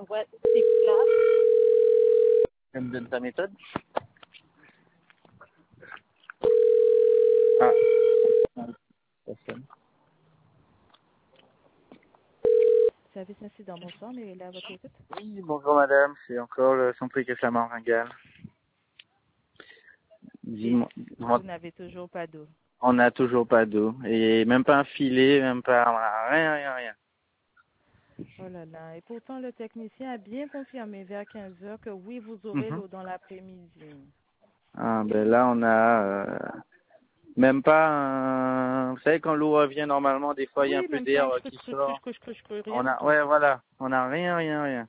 what c'est là. Elle me donne ta méthode. Ah, personne. Service incident, bonsoir, mais là, à votre écoute. Oui, bonjour madame, c'est encore le centrique et flamand ringard. Et Dis-moi, vous n'avez toujours pas d'eau. on n'a toujours pas d'eau. Et même pas un filet, même pas, on a rien. Oh là là. Et pourtant, le technicien a bien confirmé vers 15 heures que oui, vous aurez Mhm. l'eau dans l'après-midi. Ah, ben là, on a même pas un... Vous savez, quand l'eau revient normalement, des fois, il y a un Oui, peu même pas d'air un qui sort. rien On du a, tout. ouais, voilà, on a rien.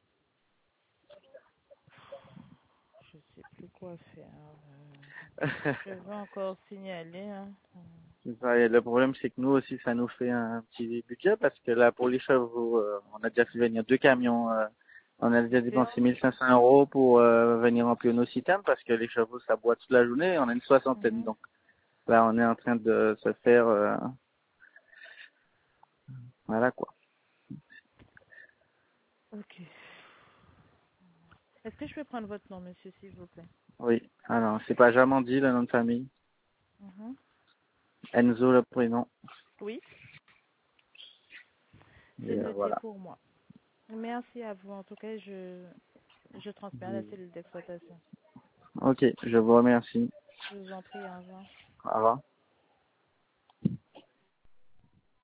Je sais plus quoi faire. Je vais encore signaler. Hein. C'est ça, et le problème, c'est que nous aussi, ça nous fait un petit budget parce que là, pour les chevaux, on a déjà fait venir 2 camions. On a déjà C'est dépensé 1500 euros pour venir remplir nos systèmes parce que les chevaux, ça boit toute la journée. On a une soixantaine. Mhm. Donc là, on est en train de se faire... voilà quoi. Ok. Est-ce que je peux prendre votre nom, monsieur, s'il vous plaît? Oui. Alors, c'est pas Jamandi, le nom de famille. Mhm. Enzo, le prénom. Oui, c'est Et noté voilà. pour moi. Merci à vous. En tout cas, je transmets à la cellule d'exploitation. Ok, je vous remercie. Je vous en prie, au revoir. Au revoir.